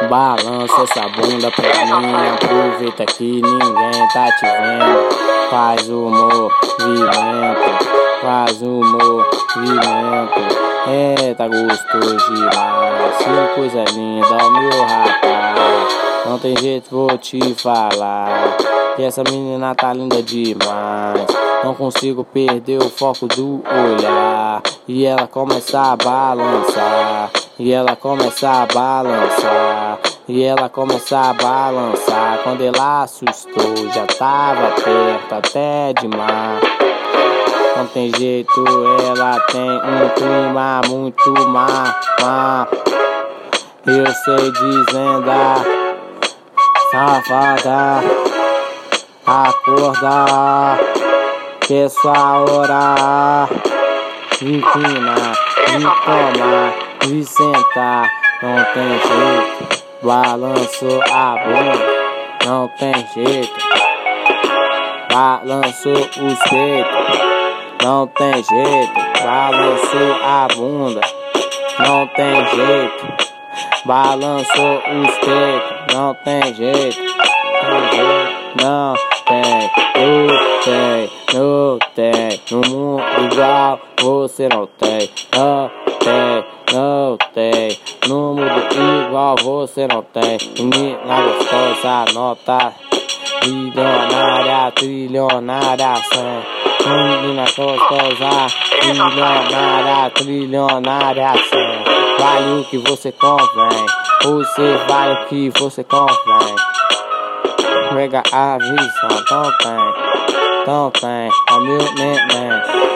Balança essa bunda pra mim, aproveita que ninguém tá te vendo. Faz o movimento, faz o movimento. Tá gostoso demais, que coisa linda, ó meu rapaz. Não tem jeito, vou te falar que essa menina tá linda demais. Não consigo perder o foco do olhar. E ela começa a balançar, e ela começa a balançar, e ela começa a balançar. Quando ela assustou, já tava perto até demais. Não tem jeito, ela tem um clima muito má. Eu sei dizendo, safada, acordar, que é sua hora de empinar, de tomar, de sentar. Não tem jeito, balançou a bunda, não tem jeito, balançou os peitos, não tem jeito, balançou a bunda, não tem jeito, balançou os peitos, não tem jeito, não tem, não tem, no mundo igual você não tem, não tem, no mundo igual você não tem. Menina gostosa, nota trilionária, sim. Menina gostosa, trilionária, sim. Vale o que você convém, você vale o que você convém. Pega a visão, não tem, ó meu neném.